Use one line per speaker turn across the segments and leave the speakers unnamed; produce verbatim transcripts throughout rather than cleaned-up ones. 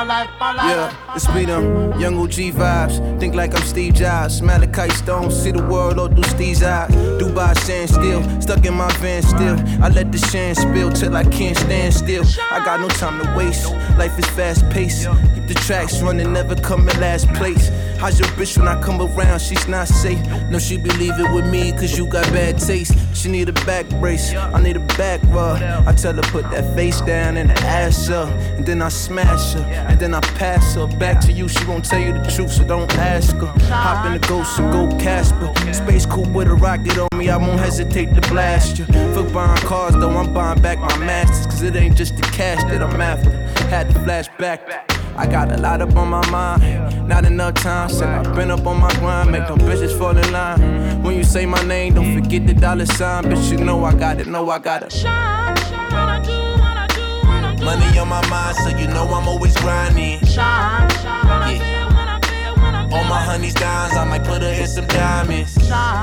Yeah, it's me them young O G vibes. Think like I'm Steve Jobs. Malachi Stone, see the world all through Steve's eyes. Dubai sand still, stuck in my van still. I let the shine spill till I can't stand still. I got no time to waste, life is fast paced. Keep the tracks running, never come in last place. How's your bitch when I come around? She's not safe. No, she be leaving with me cause you got bad taste. She need a back brace, I need a back rub. I tell her put that face down and the ass up, and then I smash her, and then I pass her back to you. She won't tell you the truth, so don't ask her. Hop in the ghost and go Casper. Space coupe with a rocket on me, I won't hesitate to blast you. Fuck buying cars though, I'm buying back my masters, cause it ain't just the cash that I'm after. Had to flash back. I got a lot up on my mind, not enough time. Said I've been up on my grind, make them bitches fall in line. When you say my name, don't forget the dollar sign. Bitch, you know I got it, know I got it. Money on my mind, so you know I'm always grinding. Yeah. All my honeys dimes, I might put her in some diamonds.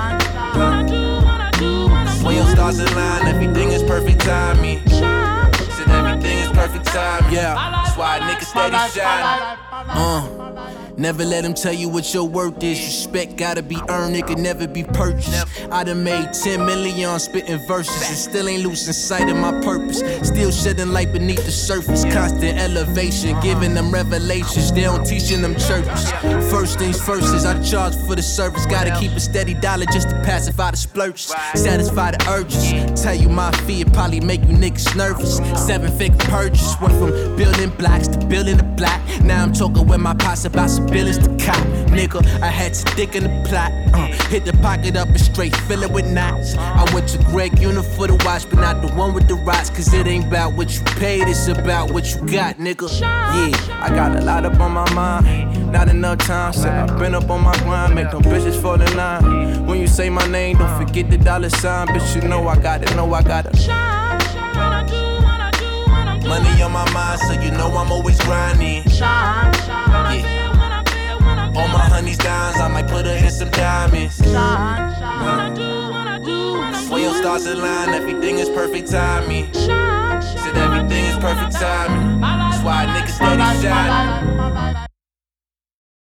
When your stars align, everything is perfect timing. Said everything is perfect timing. Yeah, that's why a nigga steady shine. Uh, never let him tell you what your worth is. Respect gotta be earned, it can never be purchased. I done made ten million spitting verses and still ain't losing sight of my purpose. Still shedding light beneath the surface. Constant elevation, giving them revelations. They don't teach in them churches. First things first is I charge for the service. Gotta keep a steady dollar just to pacify the splurges. Satisfy the urges. Tell you my fee, it probably make you niggas nervous. Seven figure purchase. Went from building blocks to building the block. Now I'm talking with my pops about some billions to cop. Nigga, I had to stick in the plot. Uh, hit the pocket up and straight fill it with knots. I went to Greg Unit for the watch, but not the one with the rocks. Cause it ain't about what you paid, it's about what you got, nigga. Yeah, I got a lot up on my mind, not enough time. Said I've been up on my grind, make them bitches fall in line. When you say my name, don't forget the dollar sign. Bitch, you know I got it, know I got it. Money on my mind, so you know I'm always grinding. Yeah. All my honeys dimes, I might put her in some diamonds. When your stars align, everything is perfect timing. Said everything is perfect timing. That's why a nigga steady shine.